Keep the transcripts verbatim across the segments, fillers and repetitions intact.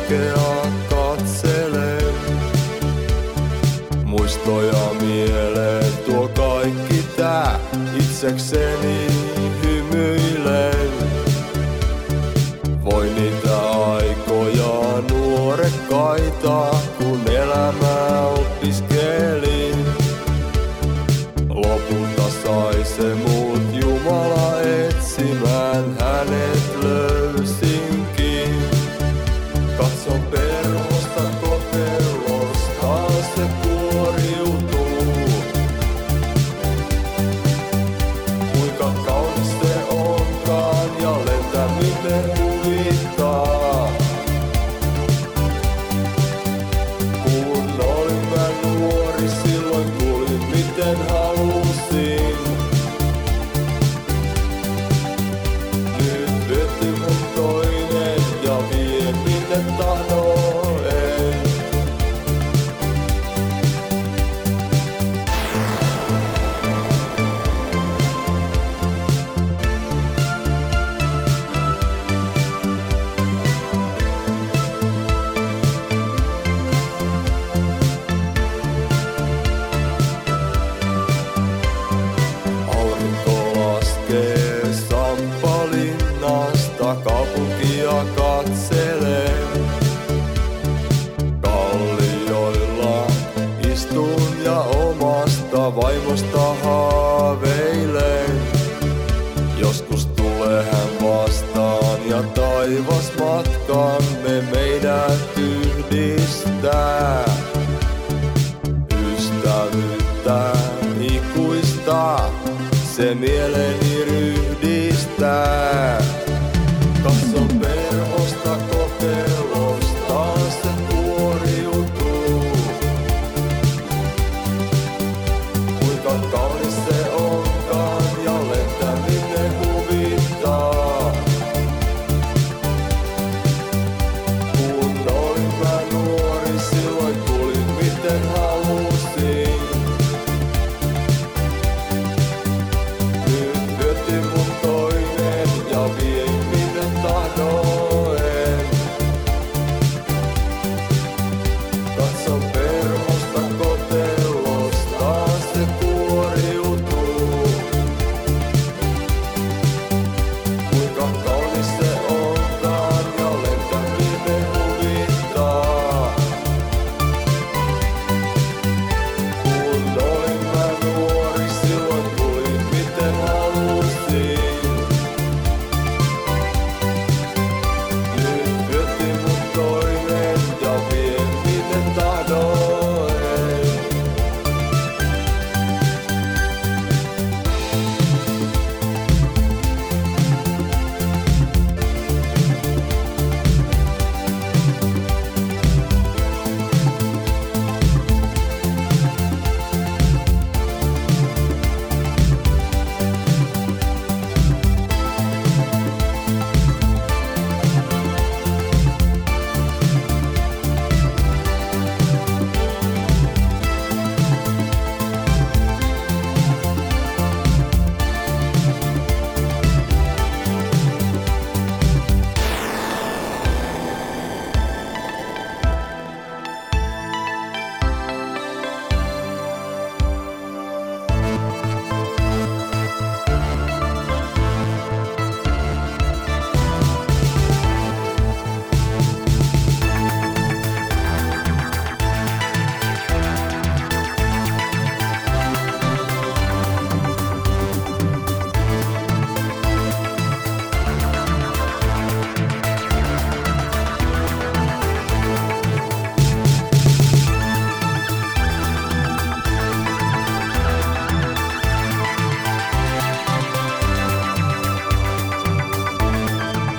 kaikkea katselen. Muistoja mieleen tuo kaikki tää, itsekseni hymyilen. Voi niitä aikoja nuorekkaita, kun elämää opiskelin. Lopulta sai se mut Jumala etsimään, hänet löysinkin. Katson perhosta kotelosta, se kuoriutuu. Kuinka kaunis se onkaan ja lentäminen huvittaa. Kun olin mä nuori, silloin kuulin miten halusin. Nyt veti mun toinen ja vie minne tahdoen. Sampalinnasta kaupunkia katselen. Kallioilla istun ja omasta vaimosta haaveilen. Joskus tulee hän vastaan ja taivas matkamme meidät yhdistää. Ystävyyttä ikuista se mieleni ryhdistää. Katson perhosta kotelosta, se kuoriutuu. Kuinka kaunis se onkaan ja lentäminen huvittaa. Kun olin mä nuori, silloin kuulin miten halusin. Katson perhosta kotelosta, se kuoriutuu. Kuinka kaunis se onkaan ja lentäminen huvittaa. Kun olin mä nuori, silloin kuulin miten halusin. Nyt veti mun toinen ja vie miten tahdoen.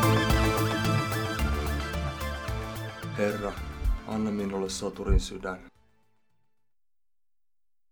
Herra, anna minulle soturin sydän.